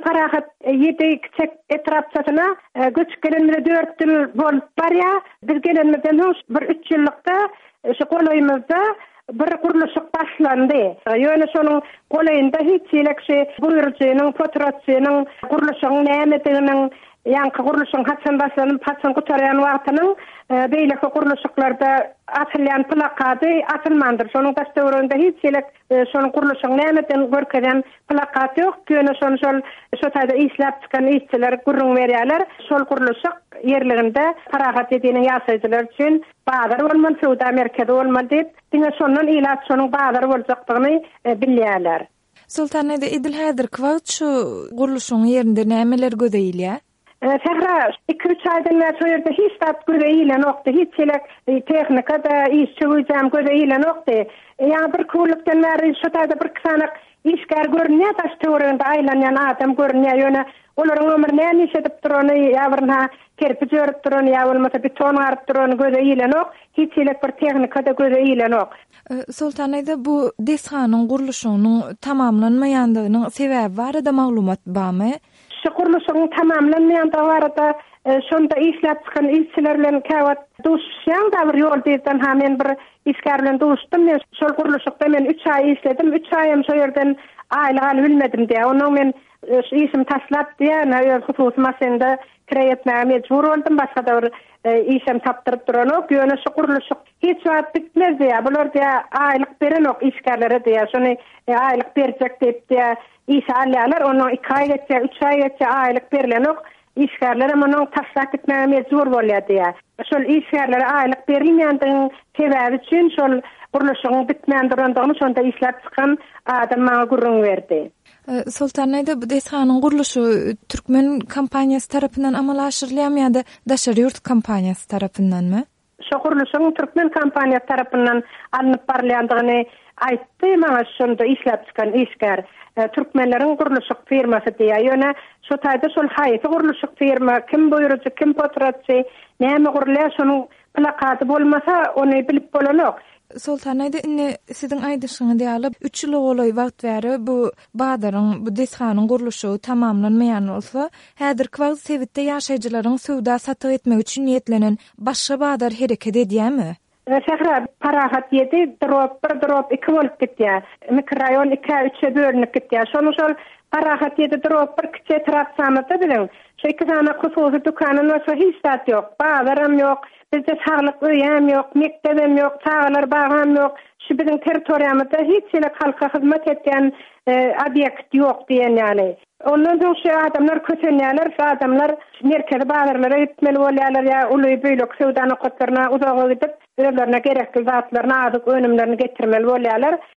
parahat yedi küçük etrafçasına güç gelenleri 4 yıl bolup var ya, biz gelenlerden bir 3 yıllıkta şu kolayımızda bir kuruluşuk başlandı. Yani şonun kolayında hiç ilekşi buyurucunun, fotoğrafçının, kuruluşun nämetinin, yankı kuruluşun hatsan başlanıp hatsan kutarayan vaxtının beyleki kuruluşuklarda atılyan plakadı atılmandır. Şonun dastavurunda hiç ilek şonun kuruluşun nämeten görkeden plakat yok. Yani şol şotayda islap çıkan işçiler gurrun veriyorlar. Şol kuruluşuk yerlerinde parahat dediğinin yasayıcılar için bağlar olmalı, Suuda merkezi olmalı deyip, dine sonunun ilat sonun bağlar olacaktığını biliyorlar. Sultanayda idil häzir kwagt şu guruluşun yerinde nämeler gözeýilýär? Sehra 2-3 aydan beri şu yerde hiç tat gözeýilen nokta, hiç teknikada işçi gözeýän gözeýilen nokta. Yani bir kullukdan beri şu tayda bir kısanak işgär görünýär, taş töwerinde aýlanýan adam görünýär. Ýöne olaryň ömrüne näçe edip durany, ýa-birnä kerpiç örüp durany, ýa bolmasa beton garyp durany gözeýilen ok, hiç bir teknikada gözeýilen ok. Sultanayda bu deshanyň guruluşynyň tamamlanmaýandygynyň sebäbi barada maglumat barmy? Şu kuruluşyň tamamlanmaýandygy barada şonda işläp çykan işçiler bilen käwat duşýan da bir ýol diýden ha men bir işgär bilen duşdum. Men şol kuruluşykda men 3 ay işledim. 3 aýym şo ýerden aýlygy bilmedim diýe. Onuň men işim taslap diýe, näýe husus masenda kireýetmäge mejbur boldum. Başga da bir işim tapdyryp duran ok. Ýöne şu kuruluşyk hiç wagt bitmez diýe. Bular diýe aýlyk beren ok işgärlere diýe. Şonu aýlyk berjek diýip diýe iş alýarlar. Onu 2 ay geçe, 3 ay geçe aýlyk berilen ok. İşgärler ama taslak etmäge mejbur bolýar diýe. Şol işgärlere aýlyk berilmeýändigiň sebäbi üçin şol kuruluşyň bitmän durandygyny şonda işläp çykan adam maňa gurrun berdi. Sultanayda bu deshanyň guruluşy Türkmen kampaniýasy tarapyndan amal aşyrylýarmy ýa-da Daşary ýurt kampaniýasy tarapyndanmy? Şu kuruluşyň Türkmen kampaniýasy tarapyndan alınıp barylýandygyny aýtdy, maňa şonda işläp çykan işgär Türkmenleriň guruluşyk firmasy diýe. Ýöne şu taýda şol haýsy guruluşyk firma, kim buyurucu, kim fotoğrafçy, näme gurulýar şonuň plakaty bolmasa ony bilip bolanok. Sultanayda indi siziň aýdyşyňy diýalyp 3 ýyl bolay wagt bäri bu badaryň, bu deshanyň guruluşy tamamlanmaýan bolsa, häzir kwagt sebitde ýaşaýjylaryň suwda satyk etmek üçin niýetlenen başga badar hereket edýärmi? Sehra parahat yedi, drop 2 bolup gitýär. Mikroraýon 2-3 bölünip gitýär. Şonu şol parahat yedi drop bir kiçe trapsamyda bilen. Şu 2 tane hususy dukanyň bolsa hiç zat ýok, bazaram ýok, bizde saglyk öýem ýok, mektebem ýok, çağlar bagam ýok. Şu biziň territoriýamyzda hiç halka hyzmat etýän obyekt ýok diýen ýaly. Ondan soň şu adamlar köçenýärler, şu adamlar merkezi bazarlara gitmeli bolýarlar ýa uly beýlek sowda nokatlaryna uzaga gidip, özlerine gerekli zatlaryny azyk önümlerini getirmeli bolýarlar.